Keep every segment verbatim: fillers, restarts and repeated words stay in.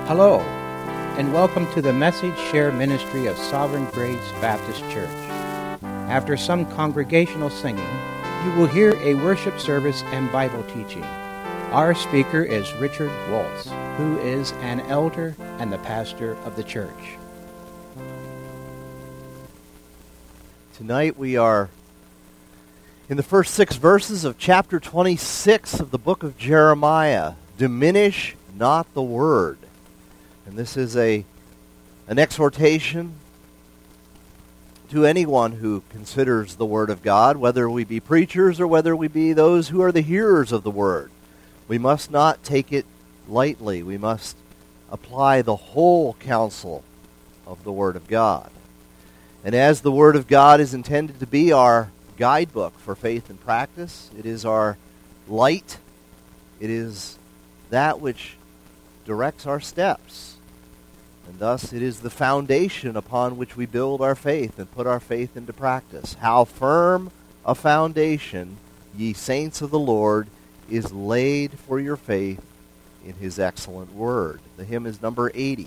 Hello, and welcome to the Message Share Ministry of Sovereign Grace Baptist Church. After some congregational singing, you will hear a worship service and Bible teaching. Our speaker is Richard Waltz, who is an elder and the pastor of the church. Tonight we are in the first six verses of chapter twenty-six of the book of Jeremiah. Diminish not the word. And this is a an exhortation to anyone who considers the Word of God, whether we be preachers or whether we be those who are the hearers of the Word. We must not take it lightly. We must apply the whole counsel of the Word of God. And as the Word of God is intended to be our guidebook for faith and practice, it is our light, it is that which directs our steps. And thus it is the foundation upon which we build our faith and put our faith into practice. How firm a foundation, ye saints of the Lord, is laid for your faith in his excellent word. The hymn is number eighty.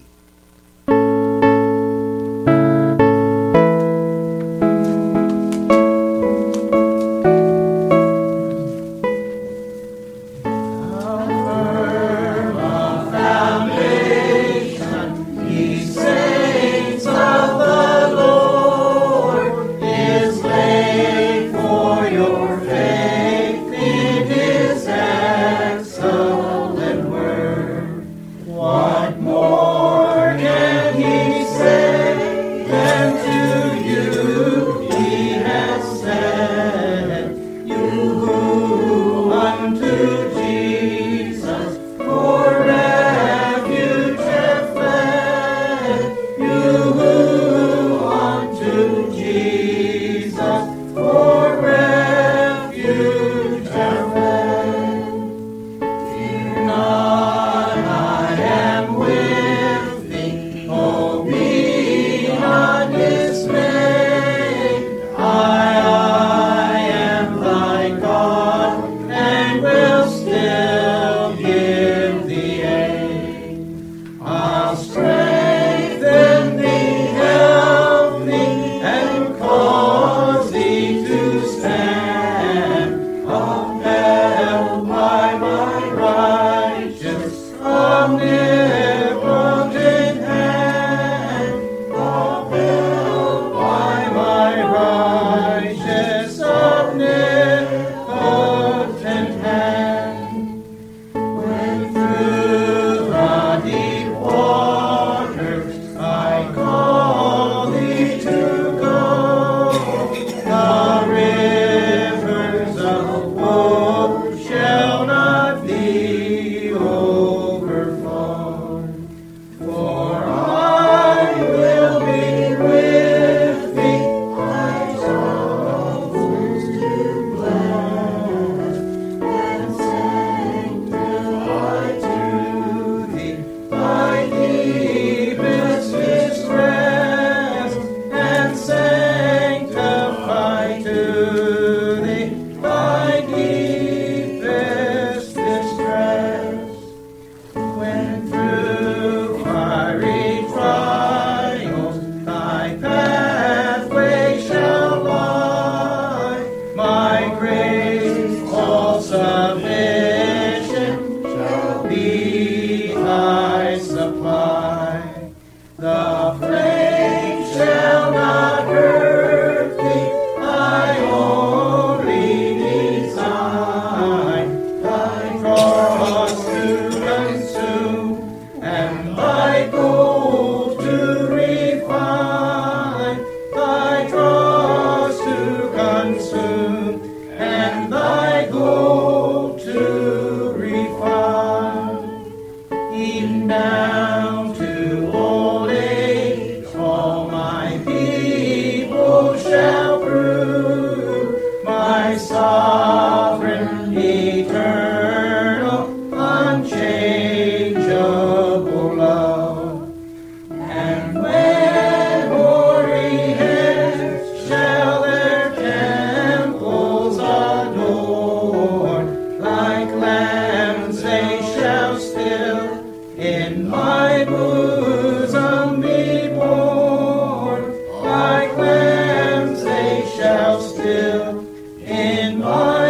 In in my bosom be born, like lambs they shall still in my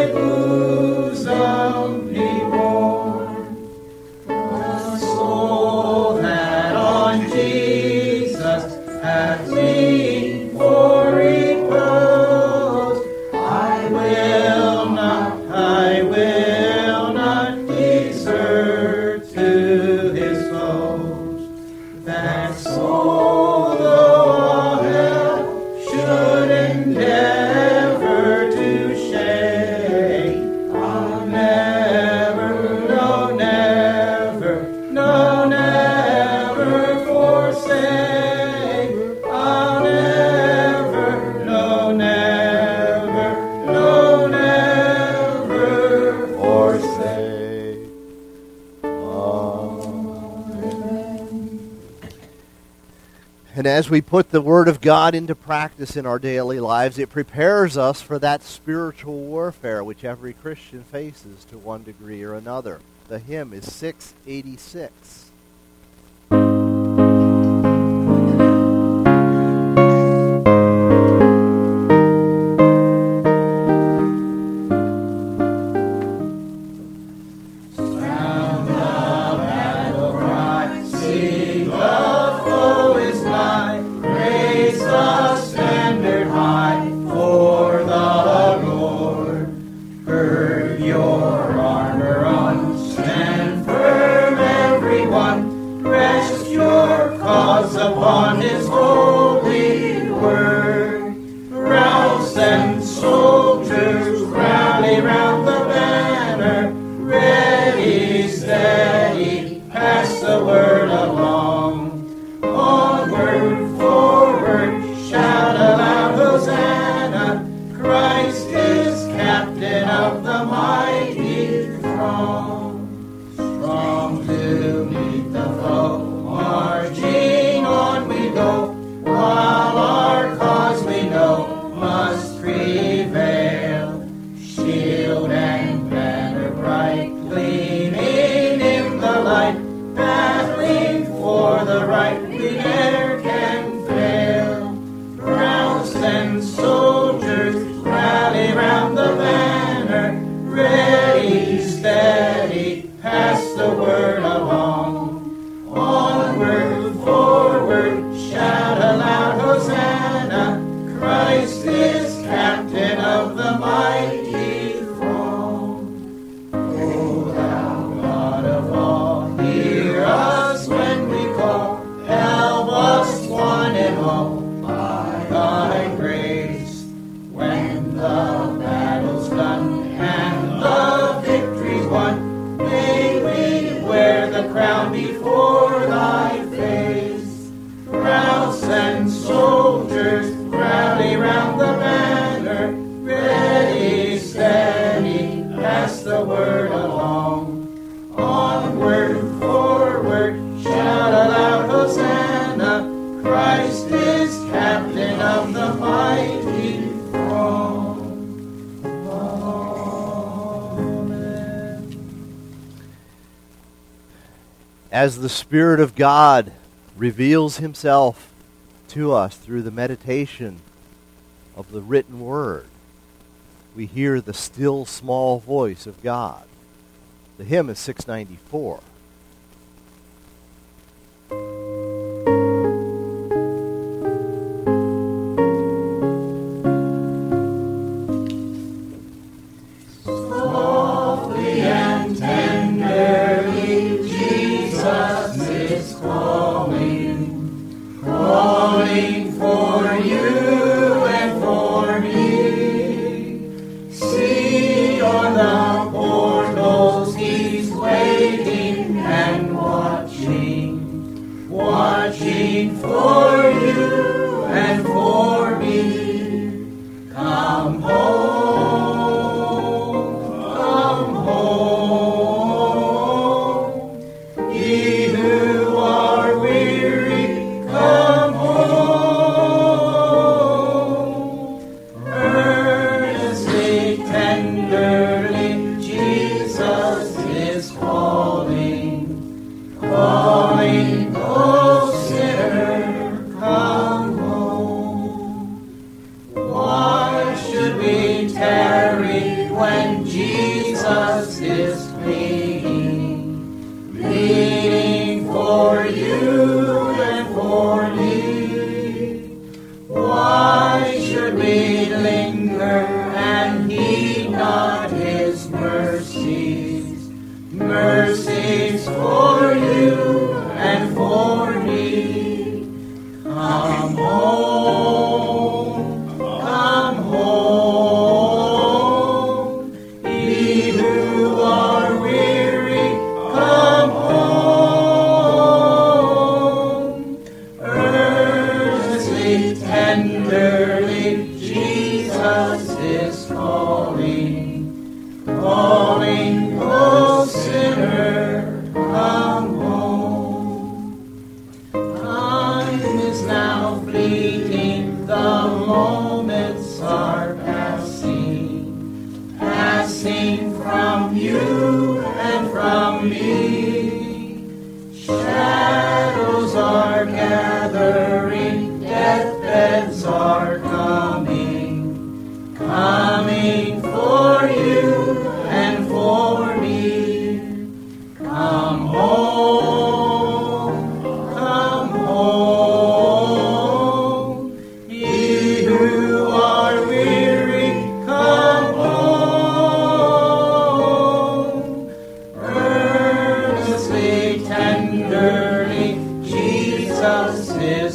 bosom be born. The soul that on Jesus hath leaned for repose, I will not, I will not desert to his foes. That soul, though hell should endeavor to shake, I'll never, no, never, no, never forsake. I'll never, no, never, no, never forsake. And as we put the Word of God into practice in our daily lives, it prepares us for that spiritual warfare which every Christian faces to one degree or another. The hymn is six eighty-six. Upon his holy word, rouse and soldiers rally round the banner, ready, steady, pass the word along. Onward, forward, shout aloud, Hosanna, Christ is captain of the mighty throng. Strong to meet the foe, marching on we go, while our cause we know must prevail. Shield and banner bright, gleaming in the light, battling for the right, we ne'er can fail. Rouse and soldiers rally round the banner, ready, steady, pass the word along. Onward, forward, shout aloud, Hosanna, Christ is captain of the mighty throng. O thou God of all, hear us when we call, help us one and all by thy grace. When the battle's done and the victory's won, may we wear the crown before thy face. Rouse and soldiers rally round the banner, ready, steady, pass the word along. Onward, forward, shout aloud, Hosanna, Christ is captain of the mighty throng. Amen. As the Spirit of God reveals himself to us through the meditation of the written word, we hear the still small voice of God. The hymn is six ninety-four. Softly and tenderly, Jesus is calling, calling for you and for me. See on the portals he's waiting and watching, watching for you and for me. Come home, come home, ye who are weary, come home. Earnestly, tenderly, Jesus is calling, calling.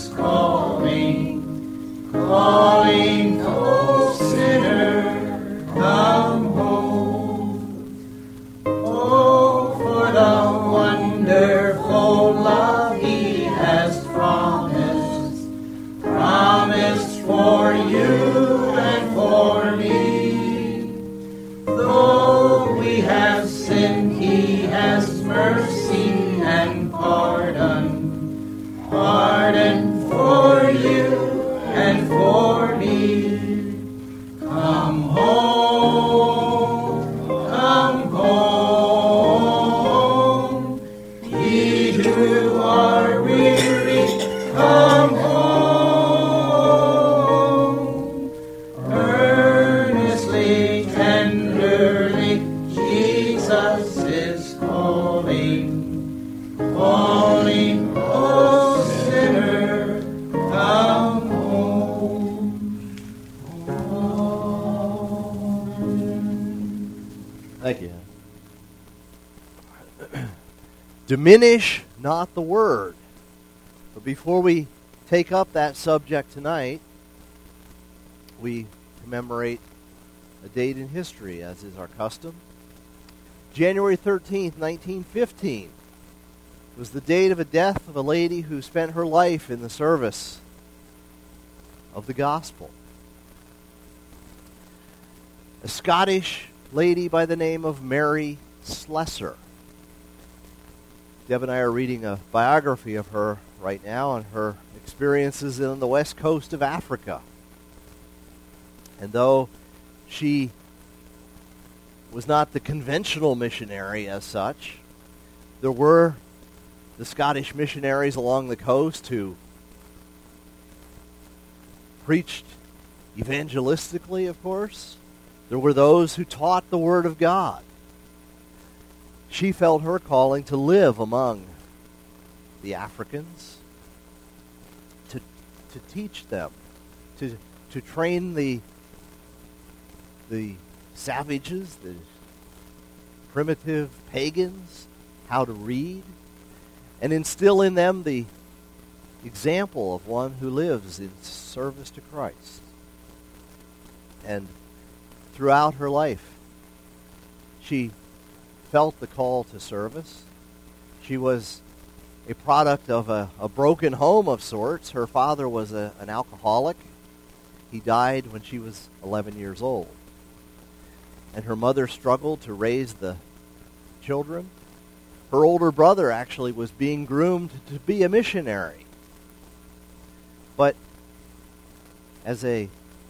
is calling, calling, oh sinner, come home. Oh, for the wonderful love he has promised, promised for you and for me. Though we have sinned, he has mercy and pardon, pardon for you and for me. Come home, come home, ye who are weary, come home. Earnestly, tenderly, Jesus is calling, calling, oh sinner, come home. Thank you. Diminish not the word. But before we take up that subject tonight, we commemorate a date in history, as is our custom. January thirteenth, nineteen fifteen was the date of a death of a lady who spent her life in the service of the gospel. A Scottish lady by the name of Mary Slessor. Deb and I are reading a biography of her right now and her experiences on the west coast of Africa. And though she was not the conventional missionary as such, there were the Scottish missionaries along the coast who preached evangelistically, of course. There were those who taught the Word of God. She felt her calling to live among the Africans, to to teach them, to to train the the savages, the primitive pagans, how to read, and instill in them the example of one who lives in service to Christ. And throughout her life, she felt the call to service. She was a product of a, a broken home of sorts. Her father was a, an alcoholic. He died when she was eleven years old. And her mother struggled to raise the children. Her older brother actually was being groomed to be a missionary. But as a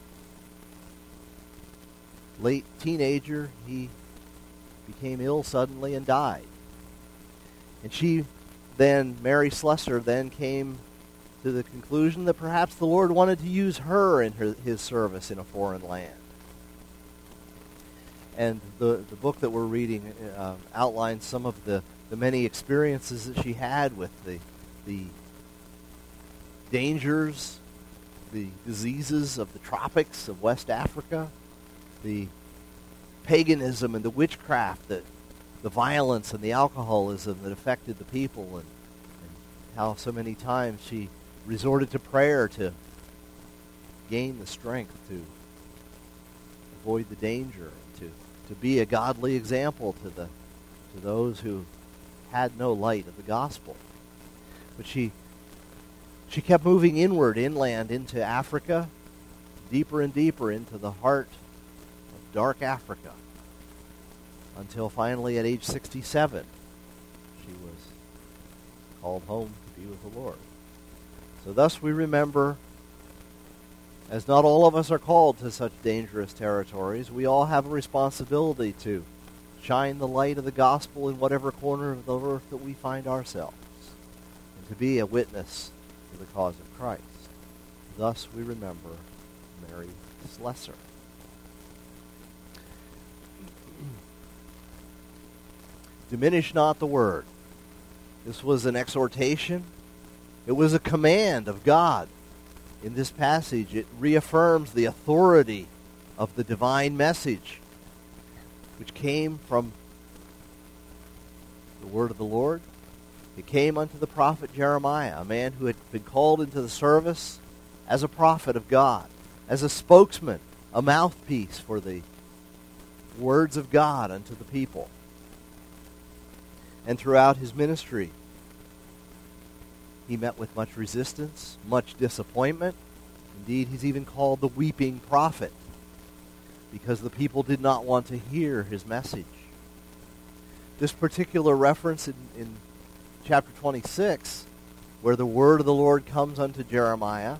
late teenager, he became ill suddenly and died. And she then, Mary Slessor, then came to the conclusion that perhaps the Lord wanted to use her in her, his service in a foreign land. And the, the book that we're reading uh, outlines some of the, the many experiences that she had with the, the dangers, the diseases of the tropics of West Africa, the paganism and the witchcraft, that the violence and the alcoholism that affected the people, and, and how so many times she resorted to prayer to gain the strength to avoid the danger, and to, to be a godly example to the to those who had no light of the gospel. But she she kept moving inward, inland, into Africa, deeper and deeper into the heart of dark Africa, until finally at age sixty-seven, she was called home to be with the Lord. So thus we remember, as not all of us are called to such dangerous territories, we all have a responsibility to shine the light of the gospel in whatever corner of the earth that we find ourselves, and to be a witness to the cause of Christ. Thus we remember Mary Slessor. Diminish not the word. This was an exhortation. It was a command of God. In this passage, it reaffirms the authority of the divine message, which came from the word of the Lord, It came unto the prophet Jeremiah, a man who had been called into the service as a prophet of God, as a spokesman, a mouthpiece for the words of God unto the people. And throughout his ministry, he met with much resistance, much disappointment. Indeed, he's even called the weeping prophet, because the people did not want to hear his message. This particular reference in, in chapter twenty-six, where the word of the Lord comes unto Jeremiah,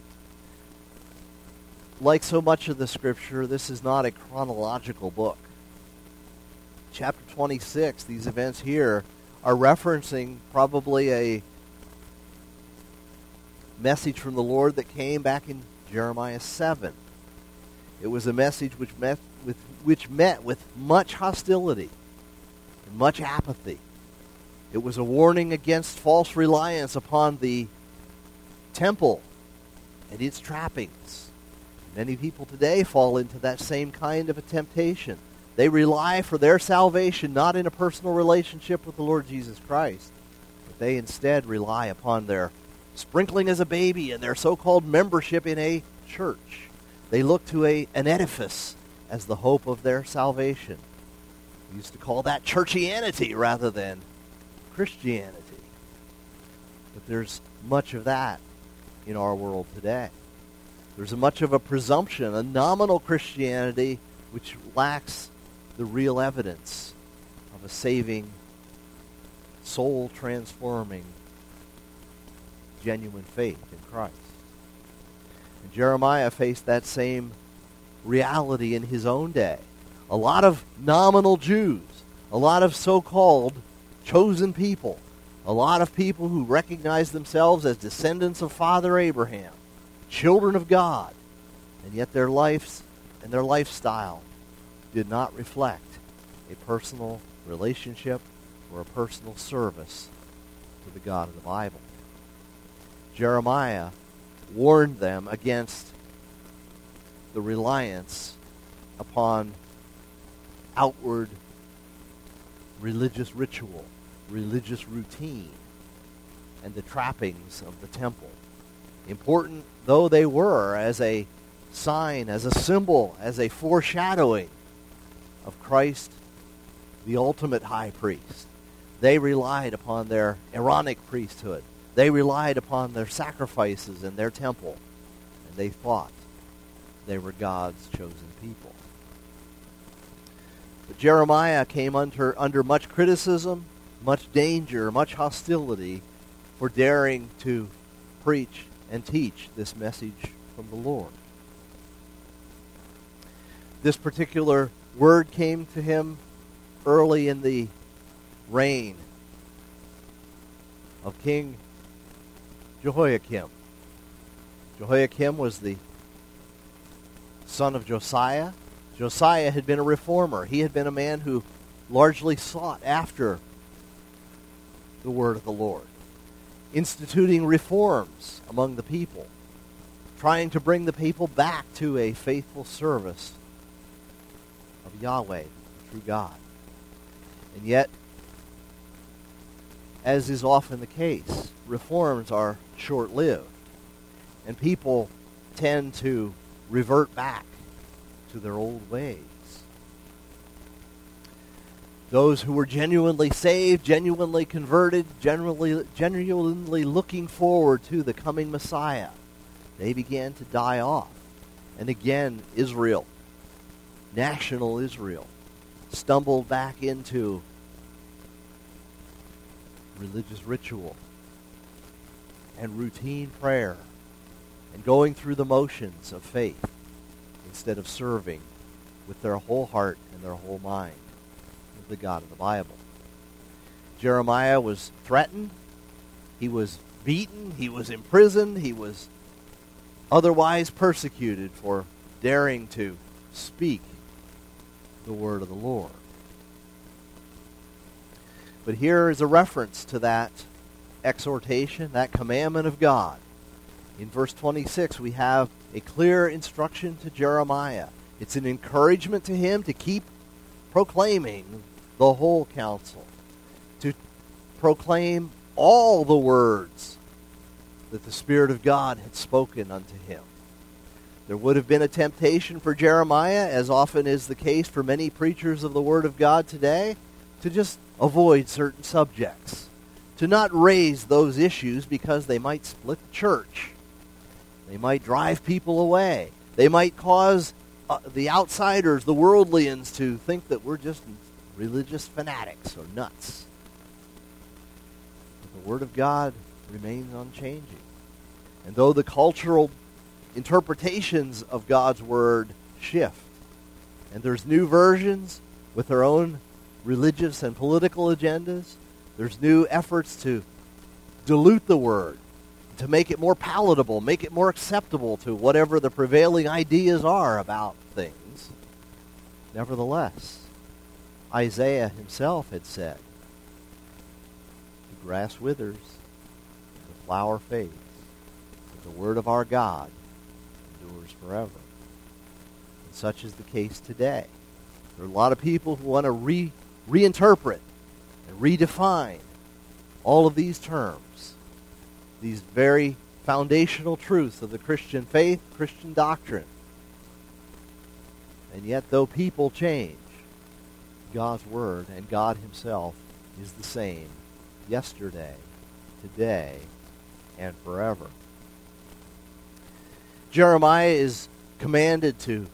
like so much of the Scripture, this is not a chronological book. Chapter twenty-six, these events here, are referencing probably a message from the Lord that came back in Jeremiah seven. It was a message which met with which met with much hostility and much apathy. It was a warning against false reliance upon the temple and its trappings. Many people today fall into that same kind of a temptation. They rely for their salvation not in a personal relationship with the Lord Jesus Christ, but they instead rely upon their sprinkling as a baby and their so-called membership in a church. They look to a, an edifice as the hope of their salvation. We used to call that churchianity rather than Christianity. But there's much of that in our world today. There's a much of a presumption, a nominal Christianity which lacks the real evidence of a saving, soul-transforming, genuine faith in Christ. And Jeremiah faced that same reality in his own day. A lot of nominal Jews, a lot of so-called chosen people, a lot of people who recognize themselves as descendants of Father Abraham, children of God, and yet their lives and their lifestyle did not reflect a personal relationship or a personal service to the God of the Bible. Jeremiah warned them against the reliance upon outward religious ritual, religious routine, and the trappings of the temple. Important though they were as a sign, as a symbol, as a foreshadowing of Christ, the ultimate high priest, they relied upon their Aaronic priesthood. They relied upon their sacrifices and their temple, and they thought they were God's chosen people. But Jeremiah came under, under much criticism, much danger, much hostility for daring to preach and teach this message from the Lord. This particular word came to him early in the reign of King Jehoiakim. Jehoiakim was the son of Josiah. Josiah had been a reformer. He had been a man who largely sought after the word of the Lord, instituting reforms among the people, trying to bring the people back to a faithful service of Yahweh, the true God. And yet, as is often the case, reforms are short-lived, and people tend to revert back to their old ways. Those who were genuinely saved, genuinely converted, genuinely, genuinely looking forward to the coming Messiah, they began to die off. And again, Israel, national Israel, stumbled back into religious ritual and routine prayer and going through the motions of faith instead of serving with their whole heart and their whole mind with the God of the Bible. Jeremiah was threatened. He was beaten. He was imprisoned. He was otherwise persecuted for daring to speak the word of the Lord. But here is a reference to that exhortation, that commandment of God. In verse twenty-six, we have a clear instruction to Jeremiah. It's an encouragement to him to keep proclaiming the whole counsel, to proclaim all the words that the Spirit of God had spoken unto him. There would have been a temptation for Jeremiah, as often is the case for many preachers of the Word of God today, to just avoid certain subjects, to not raise those issues because they might split the church. They might drive people away. They might cause uh, the outsiders, the worldlians, to think that we're just religious fanatics or nuts. But the Word of God remains unchanging. And though the cultural interpretations of God's Word shift, and there's new versions with their own religious and political agendas, there's new efforts to dilute the Word, to make it more palatable, make it more acceptable to whatever the prevailing ideas are about things. Nevertheless, Isaiah himself had said, the grass withers, the flower fades, but the word of our God endures forever. And such is the case today. There are a lot of people who want to re- reinterpret and redefine all of these terms, these very foundational truths of the Christian faith, Christian doctrine. And yet, though people change, God's Word and God Himself is the same yesterday, today, and forever. Jeremiah is commanded to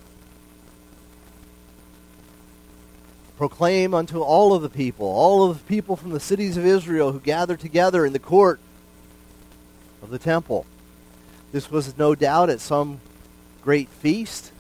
proclaim unto all of the people, all of the people from the cities of Israel who gathered together in the court of the temple. This was no doubt at some great feast.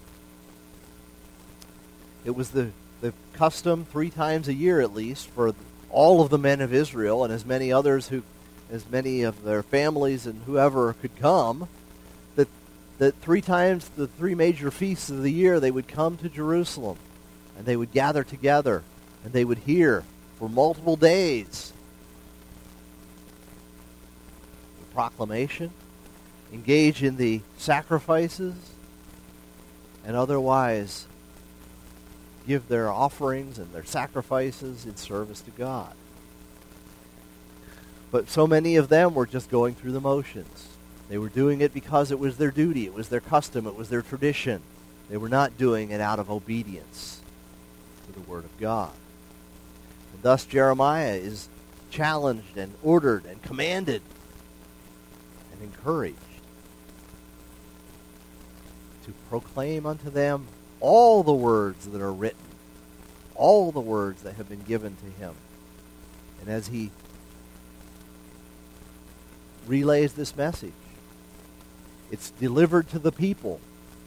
It was the, the custom three times a year at least for all of the men of Israel and as many others who, as many of their families and whoever could come, that that three times the three major feasts of the year they would come to Jerusalem. And they would gather together, and they would hear for multiple days the proclamation, engage in the sacrifices, and otherwise give their offerings and their sacrifices in service to God. But so many of them were just going through the motions. They were doing it because it was their duty, it was their custom, it was their tradition. They were not doing it out of obedience to the Word of God. And thus Jeremiah is challenged and ordered and commanded and encouraged to proclaim unto them all the words that are written, all the words that have been given to him. And as he relays this message, it's delivered to the people.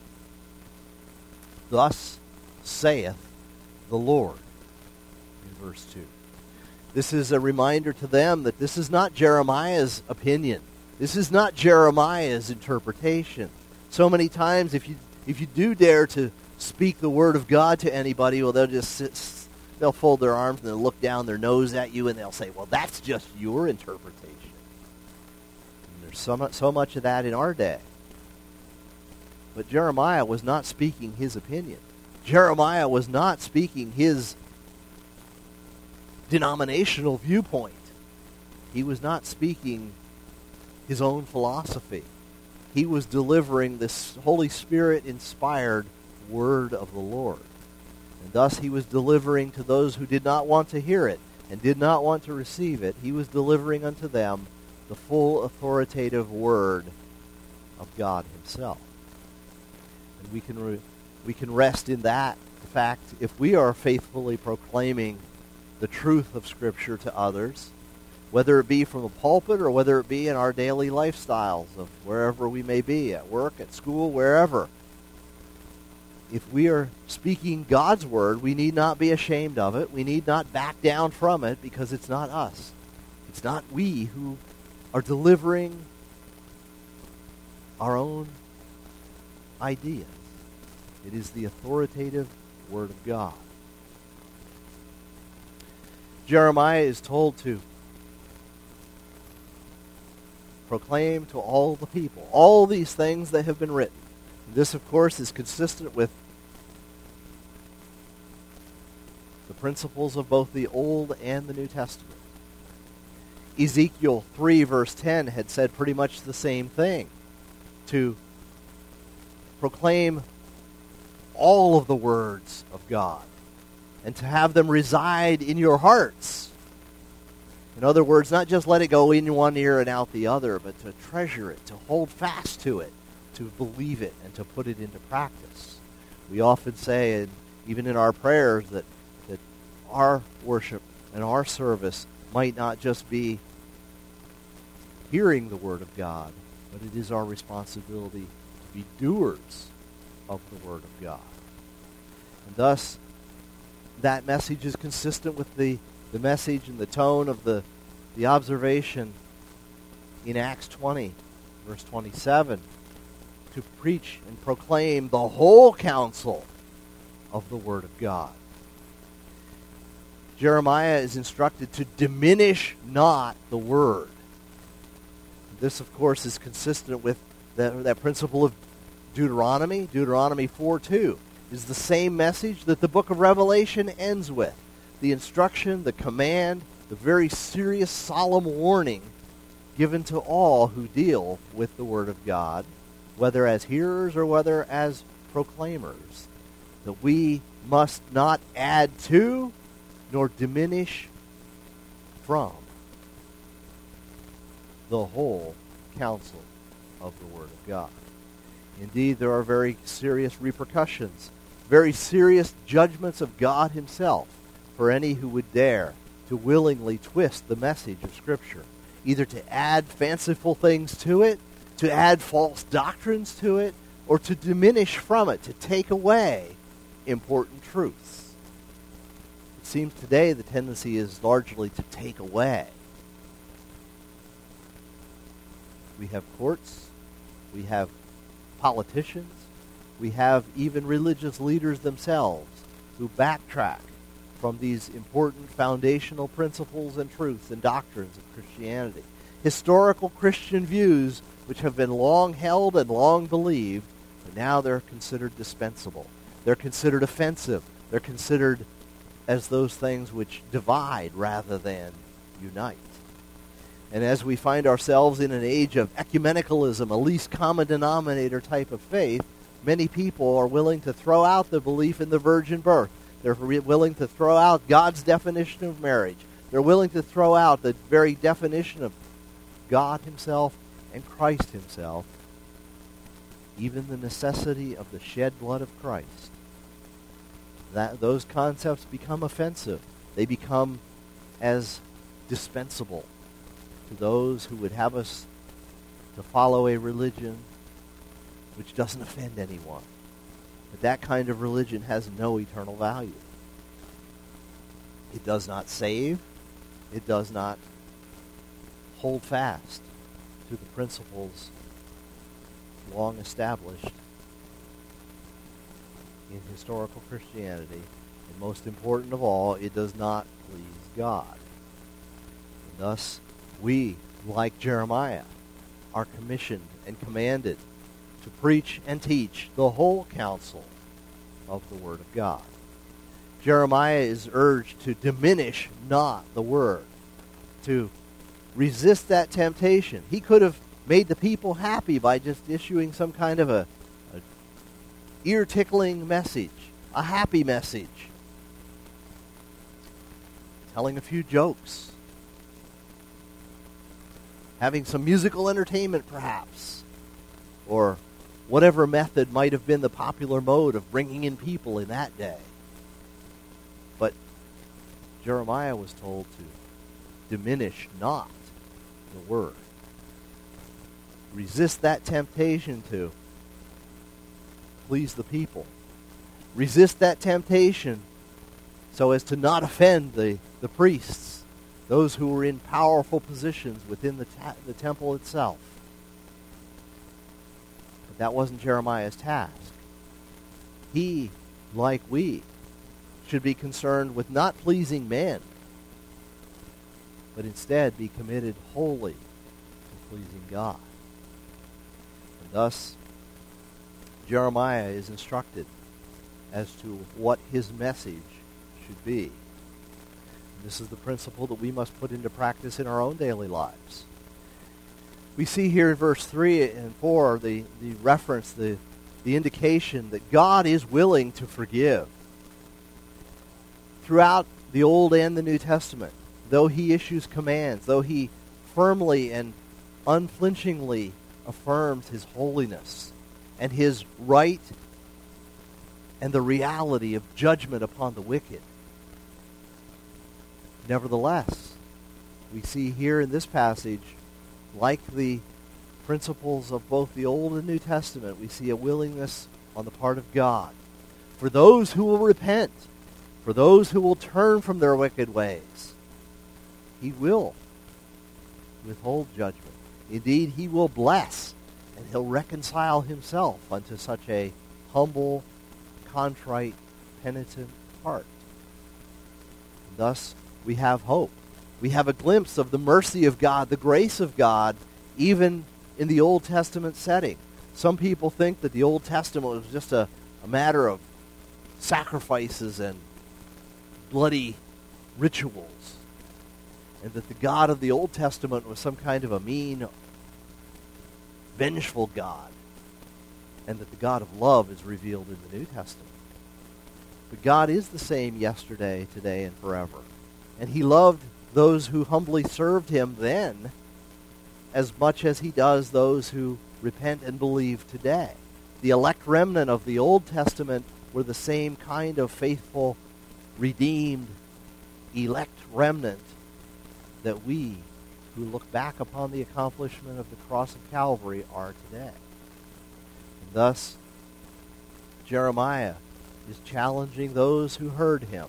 Thus saith the Lord, in verse two. This is a reminder to them that this is not Jeremiah's opinion. This is not Jeremiah's interpretation. So many times, if you if you do dare to speak the word of God to anybody, well, they'll just sit, they'll fold their arms and they'll look down their nose at you and they'll say, well, that's just your interpretation. And there's so much, so much of that in our day. But Jeremiah was not speaking his opinion. Jeremiah was not speaking his denominational viewpoint. He was not speaking his own philosophy. He was delivering this Holy Spirit-inspired word of the Lord. And thus he was delivering to those who did not want to hear it and did not want to receive it. He was delivering unto them the full authoritative word of God Himself. And we can re- we can rest in that fact if we are faithfully proclaiming the truth of Scripture to others, whether it be from a pulpit or whether it be in our daily lifestyles of wherever we may be, at work, at school, wherever. If we are speaking God's word, we need not be ashamed of it. We need not back down from it because it's not us. It's not we who are delivering our own ideas. It is the authoritative Word of God. Jeremiah is told to proclaim to all the people all these things that have been written. This, of course, is consistent with the principles of both the Old and the New Testament. Ezekiel three, verse ten, had said pretty much the same thing. To proclaim all of the words of God and to have them reside in your hearts. In other words, not just let it go in one ear and out the other, but to treasure it, to hold fast to it, to believe it, and to put it into practice. We often say, and even in our prayers, that, that our worship and our service might not just be hearing the Word of God, but it is our responsibility to be doers of the Word of God. And thus, that message is consistent with the, the message and the tone of the, the observation in Acts twenty, verse twenty-seven, to preach and proclaim the whole counsel of the Word of God. Jeremiah is instructed to diminish not the Word. This, of course, is consistent with that, that principle of Deuteronomy. Deuteronomy four two is the same message that the book of Revelation ends with. The instruction, the command, the very serious, solemn warning given to all who deal with the Word of God, whether as hearers or whether as proclaimers, that we must not add to nor diminish from the whole counsel of the Word of God. Indeed, there are very serious repercussions, very serious judgments of God Himself for any who would dare to willingly twist the message of Scripture, either to add fanciful things to it, to add false doctrines to it, or to diminish from it, to take away important truths. It seems today the tendency is largely to take away. We have courts, we have politicians, we have even religious leaders themselves who backtrack from these important foundational principles and truths and doctrines of Christianity. Historical Christian views which have been long held and long believed, but now they're considered dispensable. They're considered offensive. They're considered as those things which divide rather than unite. And as we find ourselves in an age of ecumenicalism, a least common denominator type of faith, many people are willing to throw out the belief in the virgin birth. They're re- willing to throw out God's definition of marriage. They're willing to throw out the very definition of God Himself and Christ Himself, even the necessity of the shed blood of Christ. That those concepts become offensive. They become as dispensable to those who would have us to follow a religion which doesn't offend anyone. But that kind of religion has no eternal value. It does not save. It does not hold fast to the principles long established in historical Christianity. And most important of all, it does not please God. And thus, we, like Jeremiah, are commissioned and commanded to preach and teach the whole counsel of the Word of God. Jeremiah is urged to diminish not the Word, to resist that temptation. He could have made the people happy by just issuing some kind of a, a ear-tickling message, a happy message, telling a few jokes, having some musical entertainment perhaps, or whatever method might have been the popular mode of bringing in people in that day. But Jeremiah was told to diminish not the Word. Resist that temptation to please the people. Resist that temptation so as to not offend the, the priests, those who were in powerful positions within the, ta- the temple itself. But that wasn't Jeremiah's task. He, like we, should be concerned with not pleasing men, but instead be committed wholly to pleasing God. And thus, Jeremiah is instructed as to what his message should be. This is the principle that we must put into practice in our own daily lives. We see here in verse three and four the, the reference, the, the indication that God is willing to forgive. Throughout the Old and the New Testament, though he issues commands, though he firmly and unflinchingly affirms his holiness and his right and the reality of judgment upon the wicked, nevertheless, we see here in this passage, like the principles of both the Old and New Testament, we see a willingness on the part of God for those who will repent, for those who will turn from their wicked ways. He will withhold judgment. Indeed, he will bless, and he'll reconcile himself unto such a humble, contrite, penitent heart. And thus, we have hope. We have a glimpse of the mercy of God, the grace of God, even in the Old Testament setting. Some people think that the Old Testament was just a, a matter of sacrifices and bloody rituals, and that the God of the Old Testament was some kind of a mean, vengeful God, and that the God of love is revealed in the New Testament. But God is the same yesterday, today, and forever. And he loved those who humbly served him then as much as he does those who repent and believe today. The elect remnant of the Old Testament were the same kind of faithful, redeemed, elect remnant that we, who look back upon the accomplishment of the cross of Calvary, are today. And thus, Jeremiah is challenging those who heard him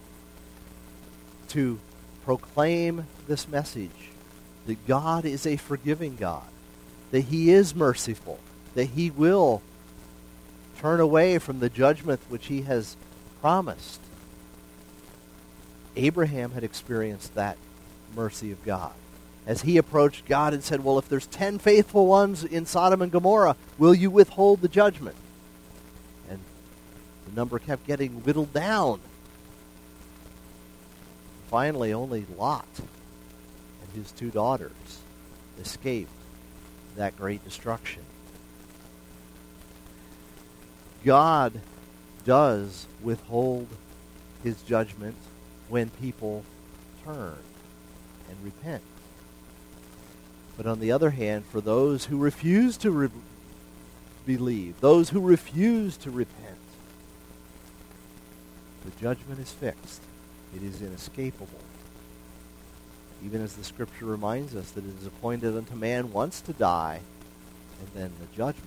to proclaim this message, that God is a forgiving God, that he is merciful, that he will turn away from the judgment which he has promised. Abraham had experienced that mercy of God as he approached God and said, well, if there's ten faithful ones in Sodom and Gomorrah, will you withhold the judgment? And the number kept getting whittled down. Finally, only Lot and his two daughters escaped that great destruction. God does withhold his judgment when people turn and repent. But on the other hand, for those who refuse to re- believe, those who refuse to repent, the judgment is fixed. It is inescapable. Even as the Scripture reminds us that it is appointed unto man once to die, and then the judgment.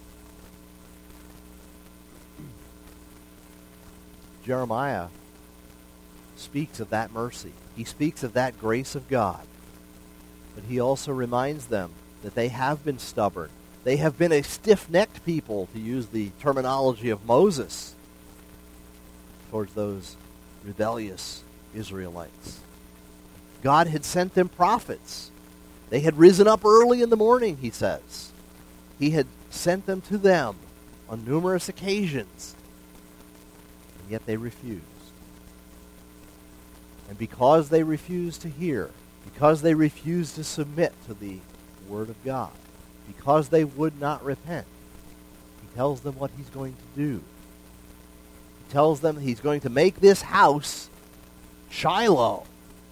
Jeremiah speaks of that mercy. He speaks of that grace of God. But he also reminds them that they have been stubborn. They have been a stiff-necked people, to use the terminology of Moses, towards those rebellious Israelites. God had sent them prophets. They had risen up early in the morning, he says. He had sent them to them on numerous occasions. And yet they refused. And because they refused to hear, because they refused to submit to the Word of God, because they would not repent, he tells them what he's going to do. He tells them he's going to make this house Shiloh.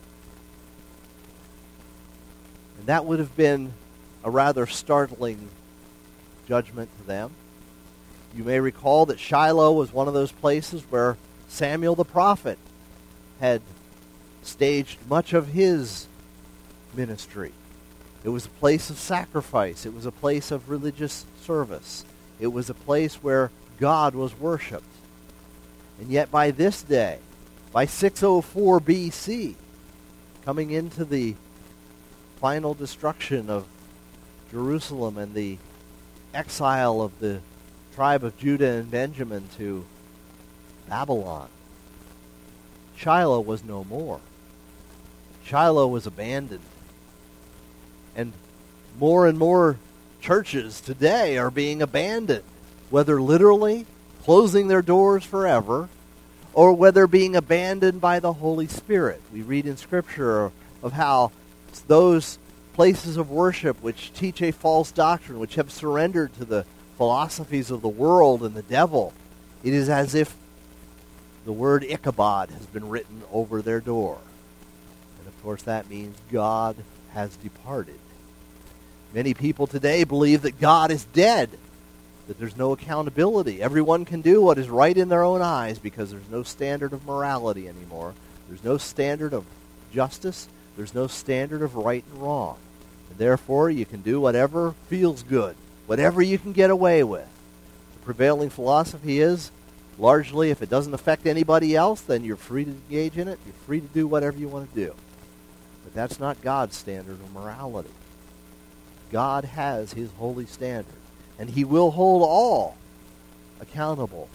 And that would have been a rather startling judgment to them. You may recall that Shiloh was one of those places where Samuel the prophet had staged much of his ministry. It was a place of sacrifice. It was a place of religious service. It was a place where God was worshipped. And yet by this day, by six oh four B C, coming into the final destruction of Jerusalem and the exile of the tribe of Judah and Benjamin to Babylon, Shiloh was no more. Shiloh was abandoned. And more and more churches today are being abandoned, whether literally closing their doors forever, or whether being abandoned by the Holy Spirit. We read in Scripture of how those places of worship which teach a false doctrine, which have surrendered to the philosophies of the world and the devil, it is as if the word Ichabod has been written over their door. And of course that means God has departed. Many people today believe that God is dead, that there's no accountability. Everyone can do what is right in their own eyes because there's no standard of morality anymore. There's no standard of justice. There's no standard of right and wrong. And therefore, you can do whatever feels good, whatever you can get away with. The prevailing philosophy is, largely, if it doesn't affect anybody else, then you're free to engage in it. You're free to do whatever you want to do. But that's not God's standard of morality. God has his holy standard, and he will hold all accountable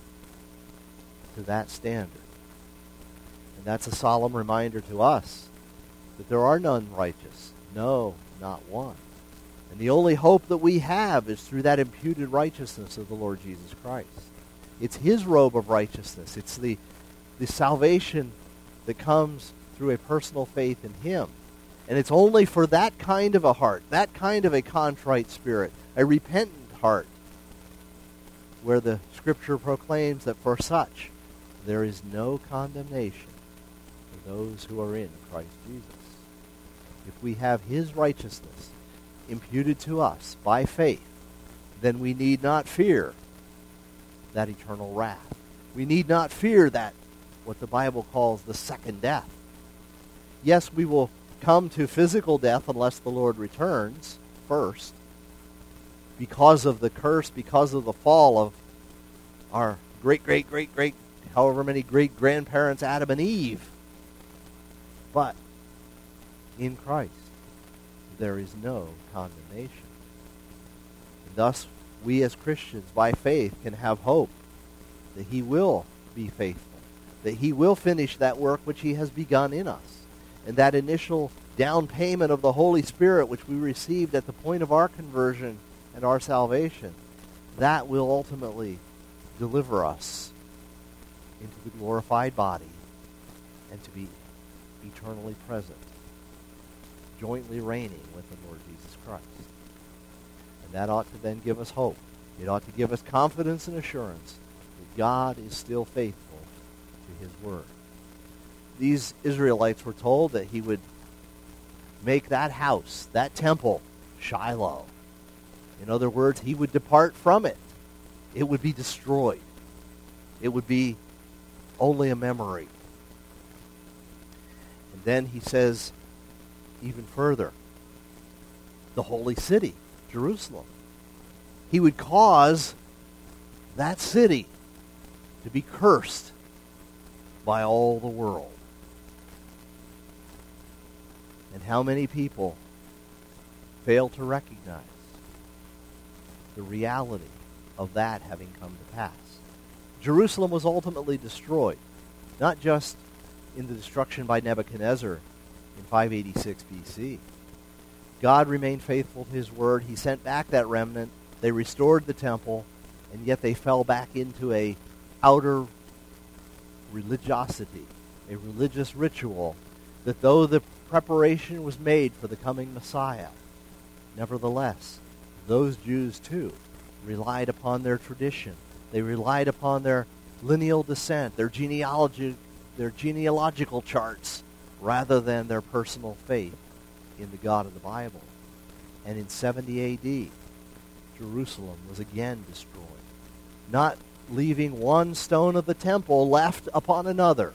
to that standard. And that's a solemn reminder to us that there are none righteous. No, not one. And the only hope that we have is through that imputed righteousness of the Lord Jesus Christ. It's his robe of righteousness. It's the, the salvation that comes through a personal faith in him. And it's only for that kind of a heart, that kind of a contrite spirit, a repentant heart, where the Scripture proclaims that for such there is no condemnation for those who are in Christ Jesus. If we have his righteousness imputed to us by faith, then we need not fear that eternal wrath. We need not fear that, what the Bible calls the second death. Yes, we will come to physical death unless the Lord returns first, because of the curse, because of the fall of our great, great, great, great, however many great-grandparents, Adam and Eve. But in Christ, there is no condemnation. And thus, we as Christians, by faith, can have hope that he will be faithful, that he will finish that work which he has begun in us. And that initial down payment of the Holy Spirit, which we received at the point of our conversion and our salvation, that will ultimately deliver us into the glorified body and to be eternally present, jointly reigning with the Lord Jesus Christ. And that ought to then give us hope. It ought to give us confidence and assurance that God is still faithful to his word. These Israelites were told that he would make that house, that temple, Shiloh. In other words, he would depart from it. It would be destroyed. It would be only a memory. And then he says even further, the holy city, Jerusalem. He would cause that city to be cursed by all the world. And how many people fail to recognize the reality of that having come to pass? Jerusalem was ultimately destroyed, not just in the destruction by Nebuchadnezzar in five eighty-six B C. God remained faithful to his word. He sent back that remnant. They restored the temple, and yet they fell back into a outer religiosity, a religious ritual, that though the preparation was made for the coming Messiah, nevertheless, those Jews too relied upon their tradition. They relied upon their lineal descent, their genealogy, their genealogical charts, rather than their personal faith in the God of the Bible. And in seventy A D, Jerusalem was again destroyed, not leaving one stone of the temple left upon another.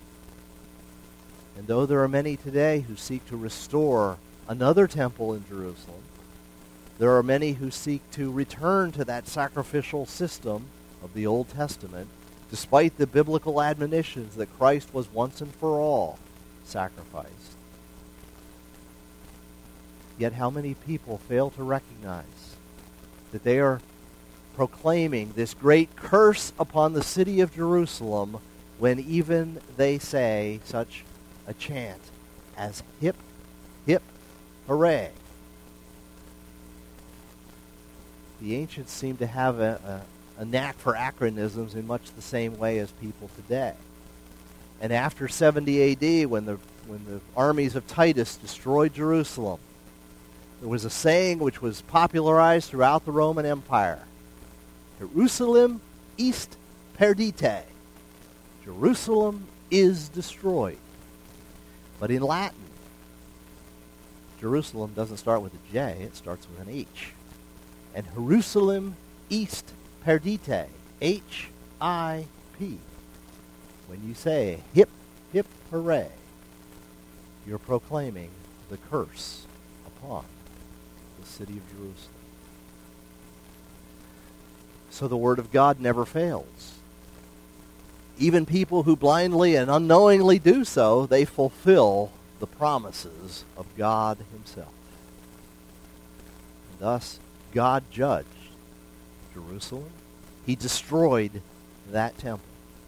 And though there are many today who seek to restore another temple in Jerusalem, there are many who seek to return to that sacrificial system of the Old Testament, despite the biblical admonitions that Christ was once and for all sacrificed. Yet how many people fail to recognize that they are proclaiming this great curse upon the city of Jerusalem when even they say such a chant as hip, hip, hooray. The ancients seem to have a, a, a knack for acronyms in much the same way as people today. And after seventy A D, when the, when the armies of Titus destroyed Jerusalem, there was a saying which was popularized throughout the Roman Empire. Jerusalem est perdite. Jerusalem is destroyed. But in Latin, Jerusalem doesn't start with a J, it starts with an H. And Jerusalem est perdite, H I P. When you say hip, hip, hooray, you're proclaiming the curse upon the city of Jerusalem. So the word of God never fails. Even people who blindly and unknowingly do so, they fulfill the promises of God himself. And thus, God judged Jerusalem. He destroyed that temple.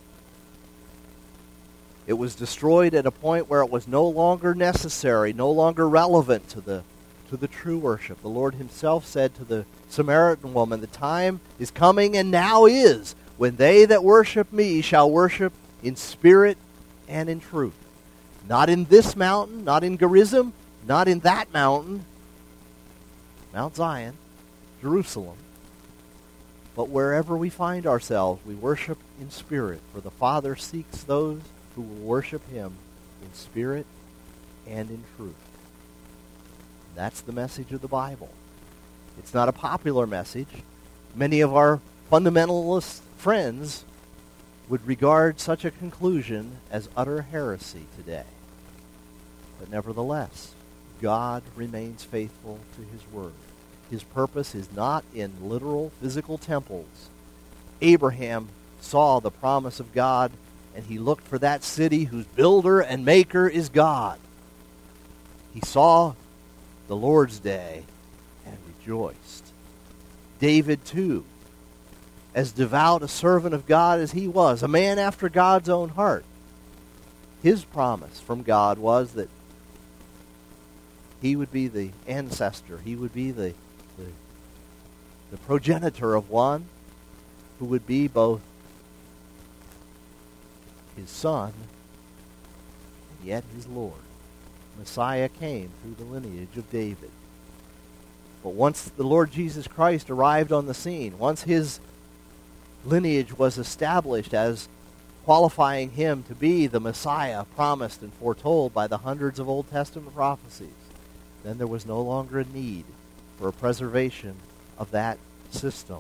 It was destroyed at a point where it was no longer necessary, no longer relevant to the, to the true worship. The Lord himself said to the Samaritan woman, the time is coming and now is, when they that worship me shall worship in spirit and in truth. Not in this mountain, not in Gerizim, not in that mountain, Mount Zion, Jerusalem, but wherever we find ourselves, we worship in spirit, for the Father seeks those who will worship him in spirit and in truth. That's the message of the Bible. It's not a popular message. Many of our fundamentalist friends would regard such a conclusion as utter heresy today. But nevertheless, God remains faithful to his word. His purpose is not in literal physical temples. Abraham saw the promise of God, and he looked for that city whose builder and maker is God. He saw the Lord's day and rejoiced. David, too, as devout a servant of God as he was, a man after God's own heart, his promise from God was that he would be the ancestor, he would be the, the, the progenitor of one who would be both his son and yet his Lord. Messiah came through the lineage of David. But once the Lord Jesus Christ arrived on the scene, once his lineage was established as qualifying him to be the Messiah promised and foretold by the hundreds of Old Testament prophecies, then there was no longer a need for a preservation of that system.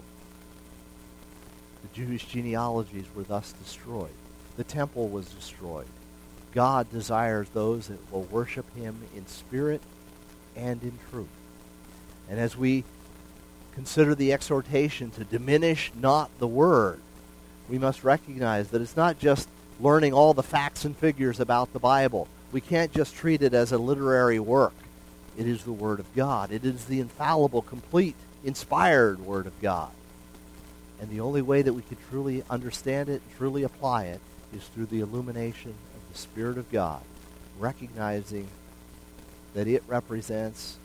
The Jewish genealogies were thus destroyed. The temple was destroyed. God desires those that will worship him in spirit and in truth. And as we consider the exhortation to diminish not the word, we must recognize that it's not just learning all the facts and figures about the Bible. We can't just treat it as a literary work. It is the Word of God. It is the infallible, complete, inspired Word of God. And the only way that we can truly understand it, truly apply it, is through the illumination of the Spirit of God, recognizing that it represents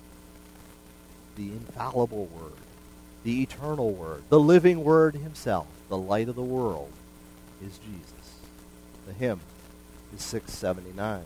the infallible Word, the eternal Word, the living Word himself, the light of the world, is Jesus. The hymn is six seventy-nine.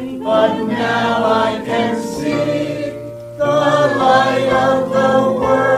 But now I can see the light of the world.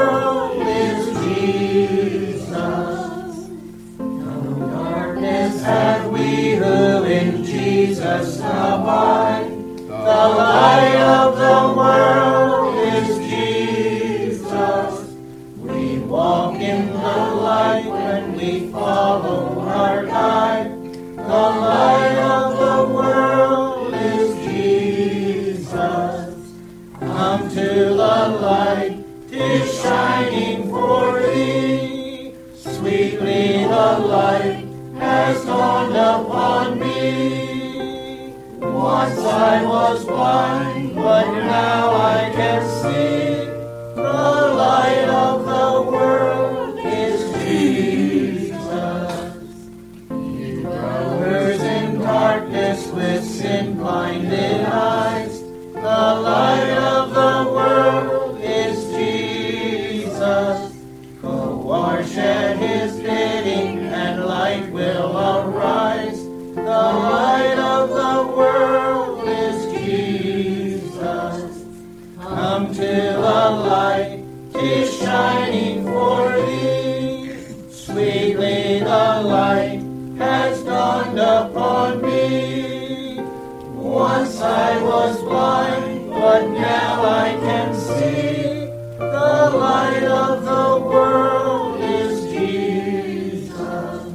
light of the world is Jesus. We walk in the light when we follow our guide. The light of the world is Jesus. Come to the light, 'tis shining for thee. Sweetly the light has dawned upon me. Once I was blind, but now I can see. The light of the world is Jesus. Ye brothers in darkness with sin-blinded eyes, the light of the world is Jesus. Go wash at his bidding and light will arise. The light of the world is Jesus. Come to the light, 'tis shining for thee. Sweetly the light has dawned upon me. Once I was blind, but now I can see. The light of the world is Jesus.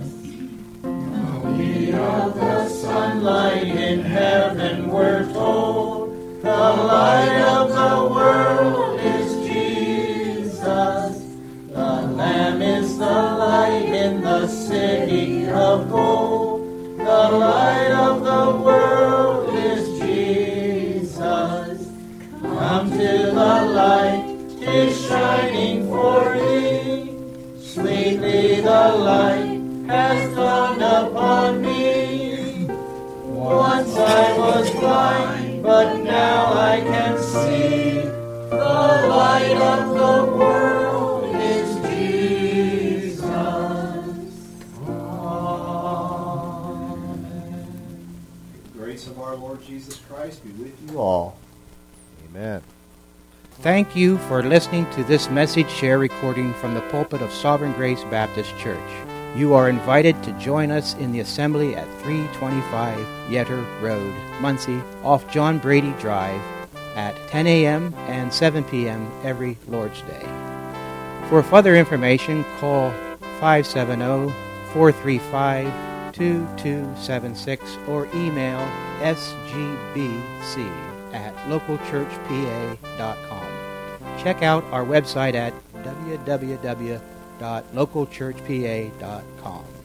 We of the sunlight in heaven we're told. The light of the world is Jesus. The Lamb is the light in the city of gold. The light of the world is Jesus. Come to the light, 'tis shining for thee. Sweetly the light has dawned upon me. Once I was blind, but now I can see. The light of the world is Jesus. Amen. The grace of our Lord Jesus Christ be with you all. Amen. Thank you for listening to this message share recording from the pulpit of Sovereign Grace Baptist Church. You are invited to join us in the assembly at three twenty-five Yetter Road, Muncie, off John Brady Drive at ten a.m. and seven p.m. every Lord's Day. For further information, call five seven zero, four three five, two two seven six or email s g b c at local church p a dot com. Check out our website at w w w dot local church p a dot com.